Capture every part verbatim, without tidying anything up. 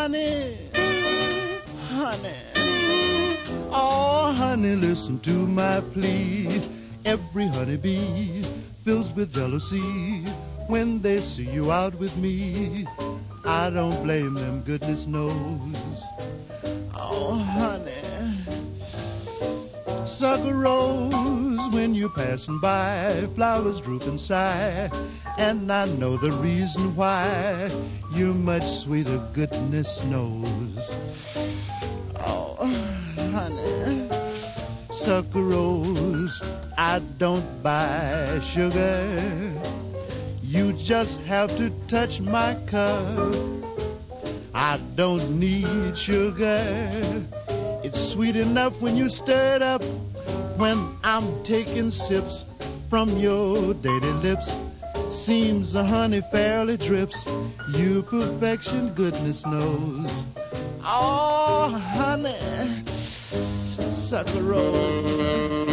honey, honey. Oh, honey, listen to my plea. Every honeybee fills with jealousy when they see you out with me. I don't blame them, goodness knows. Oh, honey, sucker rose when you're passing by, flowers droop and sigh, and I know the reason why. You're much sweeter, goodness knows. Oh, honey, sucker rose, I don't buy sugar. You just have to touch my cup. I don't need sugar. It's sweet enough when you stir it up. When I'm taking sips from your dainty lips, seems the honey fairly drips. You perfection, goodness knows. Oh, honey, sucker rose.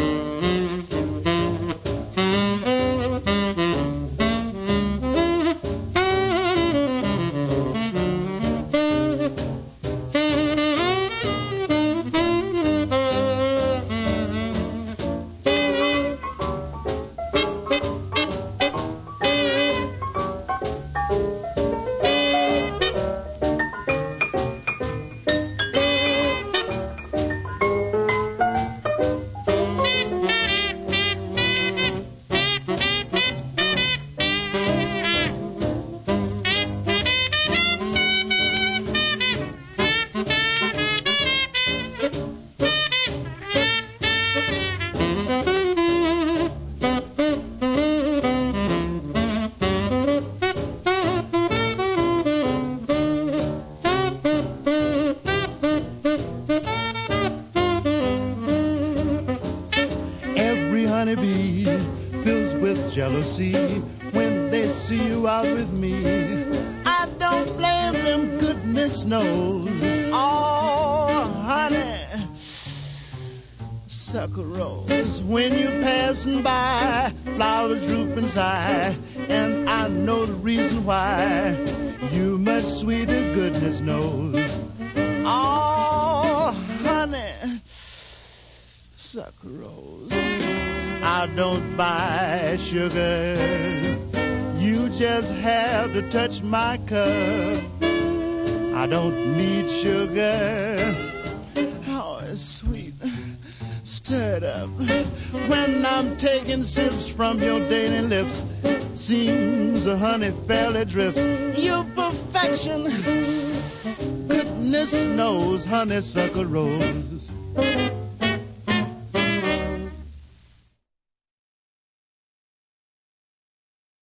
Honeybee fills with jealousy when they see you out with me. I don't blame them, goodness knows. Oh, honey, sucker rose, when you're passing by, flowers droop and sigh, and I know the reason why. You much sweeter, goodness knows. Oh, honey, sucker rose, I don't buy sugar. You just have to touch my cup. I don't need sugar. Oh, it's sweet, stirred up. When I'm taking sips from your dainty lips, seems the honey fairly drips. Your perfection, goodness knows, honeysuckle rose.